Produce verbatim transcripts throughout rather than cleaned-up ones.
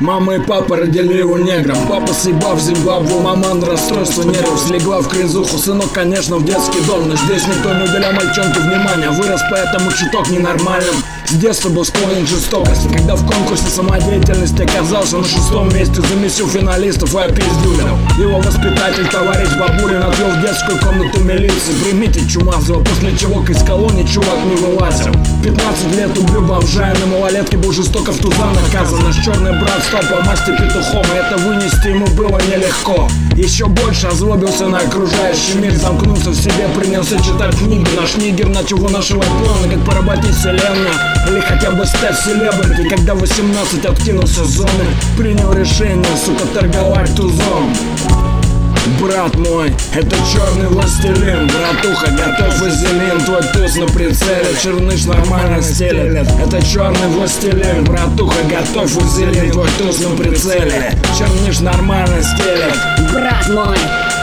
Мама и папа родили его негром. Папа съебав в Зимбабве, мама на расстройство нервов слегла в кризуху. Сынок, конечно, в детский дом, но здесь никто не уделял мальчонку внимания. Вырос поэтому чуток ненормальным. С детства был склонен к жестокости. Когда в конкурсе самодеятельности оказался на шестом месте, замесил финалистов и опиздюлил. Его воспитатель, товарищ Бабурин, отвел в детскую комнату милиции. Примите Чумазова, после чего из колонии чувак не вылазил. пятнадцать лет убил бомжа, и на малолетке был жестоко в туза наказан. Наш черный брат стал по масти петухом, и это вынести ему было нелегко. Еще больше озлобился на окружающий мир, замкнулся в себе, принялся читать книги. Наш нигер начал вынашивать планы, как поработить вселенную или хотя бы стать селебрити. Когда в восемнадцать откинулся с зоны, принял решение, сука, торговать тузом. Брат мой, это черный властелин. Братуха, готов вазелин. Твой туз на прицеле, черныш нормально стелет. Это черный властелин. Братуха, готов вазелин. Твой туз на прицеле, черныш нормально стелет. Брат мой,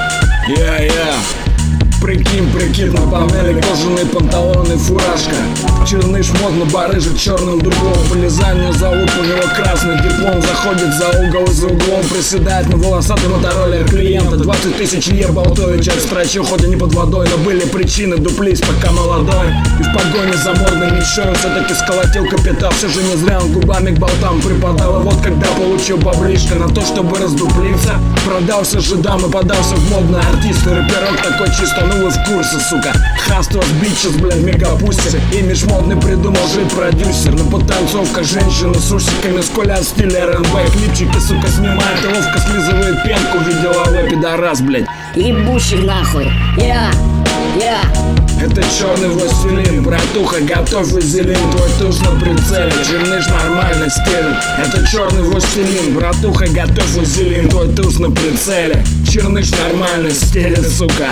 я-я. Прикинь, прикинь, на панели кожаные панталоны, фуражка. Черныш модно барыжит черным другого. Полезание зовут, у него красный диплом. Заходит за угол и за углом приседает на волосатый мотороллер клиента. Двадцать тысяч лир Болтович отстрочил, хоть и не под водой, но были причины, дуплись пока молодой. И в погоне за модной мечтой он все-таки сколотил капитал. Все же не зря он губами к болтам припадал. И вот когда получил баблишко на то, чтобы раздуплиться, продался жидам и подался в модный артист. И рэперок такой чисто, ну вы в курсе, сука. Хастрос, бичес, блядь, мегапустер. Имидж модный придумал жить продюсер. На потанцовках женщины с усиками, сколя стиля эр эн бэ. Клипчики, сука, снимает, ловко слизывает пенку. Видела вы, пидорас, блядь. ебущий нахуй. Я, я. Это черный властелин. Братуха, готов вазелин. Твой туз на прицеле, черныш нормально стелит. Это черный властелин. Братуха, готов вазелин. Твой туз на прицеле, черныш нормально стелит, сука.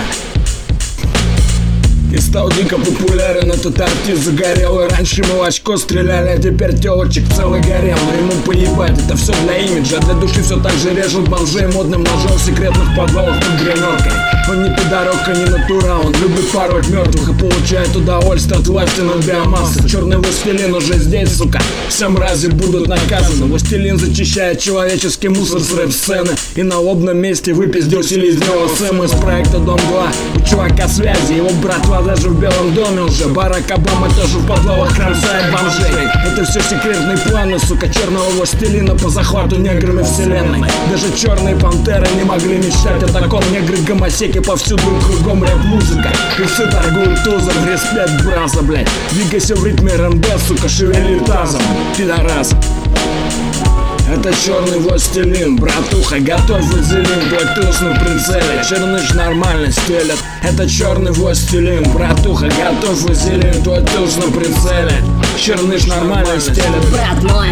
И стал дико популярен этот артист загорелый. Раньше мы в очко стреляли, а теперь телочек целый горел. Но ему поебать, это все для имиджа. Для души все так же режут бомжей модным ножом в секретных подвалах под гримеркой. Он не пидорок, не натурал, он любит пороть мертвых и получает удовольствие от власти над биомассой. Черный властелин уже здесь, сука, все мрази будут наказаны. Властелин зачищает человеческий мусор с рэп-сцены. И на лобном месте выпиздил селезнёва Сэм из проекта Дом два. У чувака связи, его братва даже в Белом доме уже. Барак Обама тоже в подвалах кромсает бомжей. Это все секретные планы, сука, черного властелина по захвату неграми вселенной. Даже черные пантеры не могли мечтать о таком. Негры гомосеки повсюду и кругом рэп-музыка. И все торгуют тузом, респект, браза, блядь. Двигайся в ритме эр эн бэ, сука, шевели тазом, пидорас. Это черный властелин. Братуха, готов вазелин. Твой туз на прицеле, черныш нормально стелет. Это черный властелин. Братуха, готов вазелин. Твой туз на прицеле, черныш нормально стелет. Брат мой,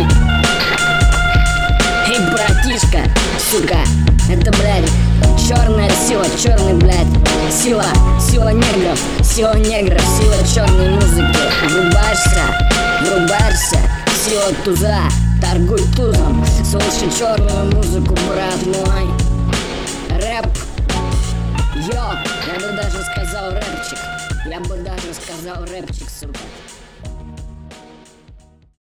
эй, братишка, сука, это, блядь, черная сила, черный, блядь, сила, сила негров, сила негров, сила черной музыки. Врубаешься, врубаешься, сила туза, торгуй тузом, слушай черную музыку, брат мой. Рэп, йо, я бы даже сказал рэпчик, я бы даже сказал рэпчик, сука.